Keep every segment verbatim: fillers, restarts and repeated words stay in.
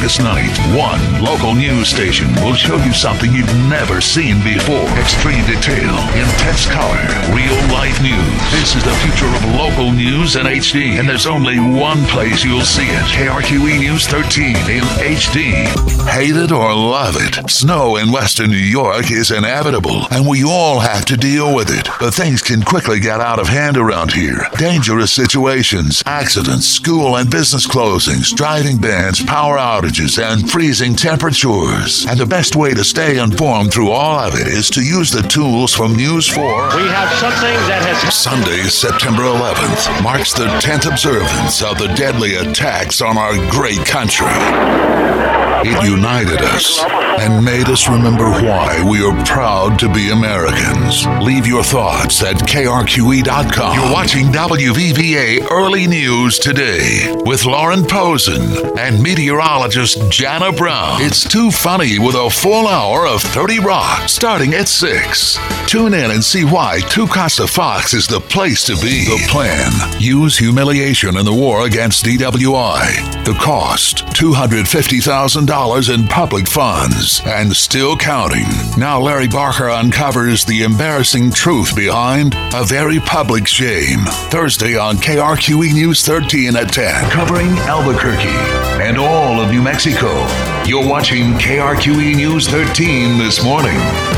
August ninth, one local news station will show you something you've never seen before. Extreme detail, intense color, real-life news. This is the future of local news in H D, and there's only one place you'll see it. K R Q E News thirteen in H D. Hate it or love it, snow in western New York is inevitable, and we all have to deal with it. But things can quickly get out of hand around here. Dangerous situations, accidents, school and business closings, driving bans, power outages, and freezing temperatures. And the best way to stay informed through all of it is to use the tools from News four. We have something that has... Sunday, September eleventh, marks the tenth observance of the deadly attacks on our great country. It united us and made us remember why we are proud to be Americans. Leave your thoughts at K R Q E dot com. You're watching W V V A Early News Today with Lauren Posen and meteorologist Jana Brown. It's too funny with a full hour of thirty Rock starting at six. Tune in and see why Tucasa Fox is the place to be. The plan: use humiliation in the war against D W I. The cost: two hundred fifty thousand dollars in public funds, and still counting. Now Larry Barker uncovers the embarrassing truth behind a very public shame. Thursday on K R Q E News thirteen at ten, covering Albuquerque and all of New Mexico. You're watching K R Q E News thirteen this morning.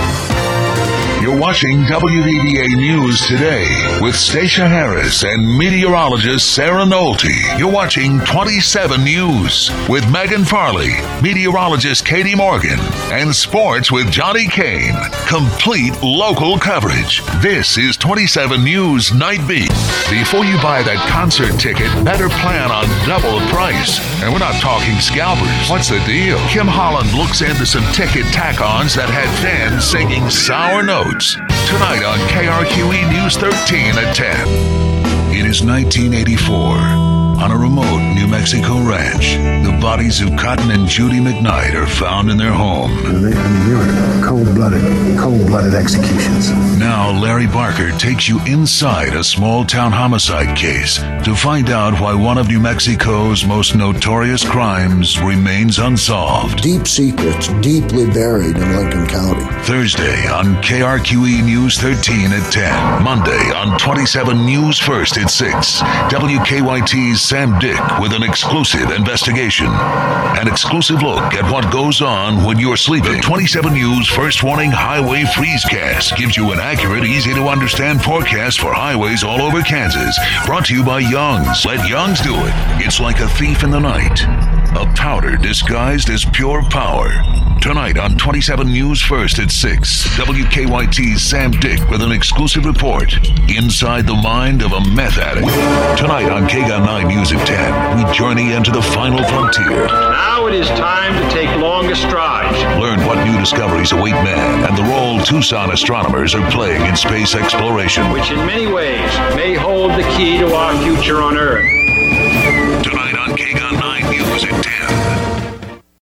You're watching W V V A News Today with Stacia Harris and meteorologist Sarah Nolte. You're watching twenty-seven News with Megan Farley, meteorologist Katie Morgan, and sports with Johnny Kane. Complete local coverage. This is twenty-seven News Night Beat. Before you buy that concert ticket, better plan on double the price. And we're not talking scalpers. What's the deal? Kim Holland looks into some ticket tack-ons that had fans singing sour notes. Tonight on K R Q E News thirteen at ten. It is nineteen eighty-four. On a remote New Mexico ranch, the bodies of Cotton and Judy McKnight are found in their home. I mean, they were cold-blooded, cold-blooded executions. Now Larry Barker takes you inside a small-town homicide case to find out why one of New Mexico's most notorious crimes remains unsolved. Deep secrets deeply buried in Lincoln County. Thursday on K R Q E News thirteen at ten. Monday on twenty-seven News First at six. W K Y T's Sam Dick with an exclusive investigation. An exclusive look at what goes on when you're sleeping. The twenty-seven News First Warning Highway Freezecast gives you an accurate, easy-to-understand forecast for highways all over Kansas. Brought to you by Young's. Let Young's do it. It's like a thief in the night. A powder disguised as pure power. Tonight on twenty-seven News First at six, W K Y T's Sam Dick with an exclusive report. Inside the mind of a meth addict. Tonight on K G A nine News at ten, we journey into the final frontier. Now it is time to take longer strides. Learn what new discoveries await man and the role Tucson astronomers are playing in space exploration. Which in many ways may hold the key to our future on Earth. Tonight on K G A nine News at ten.